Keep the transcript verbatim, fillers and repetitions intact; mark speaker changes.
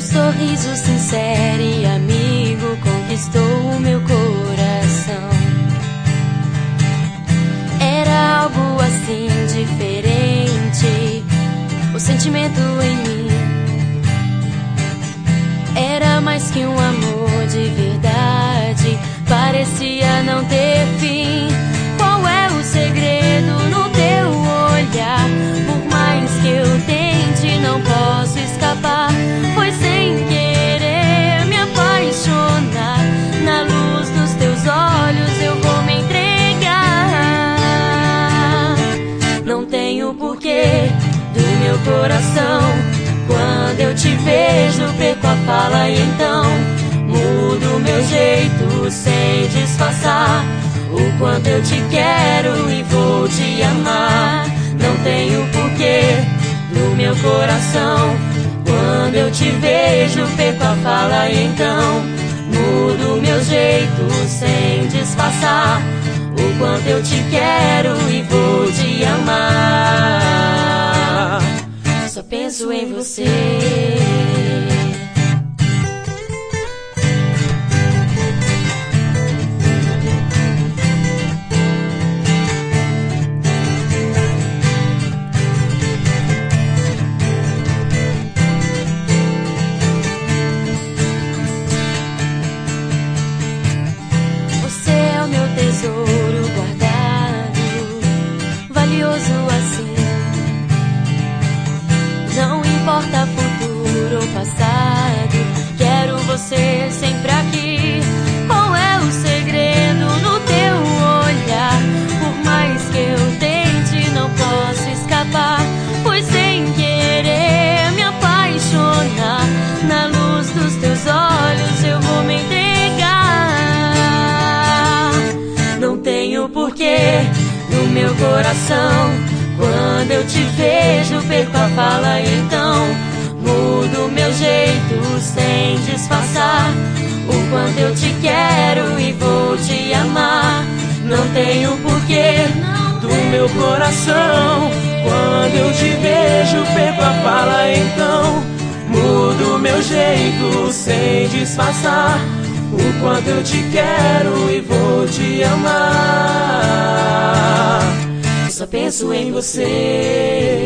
Speaker 1: sorriso sincero e amigo conquistou o meu coração. Era algo assim diferente, o sentimento em mim era mais que um amor de verdade, parecia não ter fim. Qual é o segredo no teu olhar? Por mais que eu tente, não posso escapar. Foi sem querer me apaixonar. Na luz dos teus olhos eu vou me entregar. Não tenho porquê do meu coração. Quando eu te vejo, perco a fala e então mudo meu jeito sem disfarçar o quanto eu te quero e vou te amar. Não tenho porquê do meu coração. Quando eu te vejo, perco a fala e então mudo meu jeito sem disfarçar o quanto eu te quero e vou te amar. Só penso em você. Você é o meu tesouro guardado, valioso assim. Não importa futuro ou passado, quero você sempre aqui. Qual é o segredo no teu olhar? Por mais que eu tente, não posso escapar. Foi sem querer me apaixonar. Na luz dos teus olhos eu vou me entregar. Não tenho porquê no meu coração. Quando eu te vejo, perco a fala e então mudo meu jeito sem disfarçar o quanto eu te quero e vou te amar. Não tenho porquê do meu coração. Quando eu te vejo, perco a fala e então mudo meu jeito sem disfarçar o quanto eu te quero e vou te amar. Só penso em você.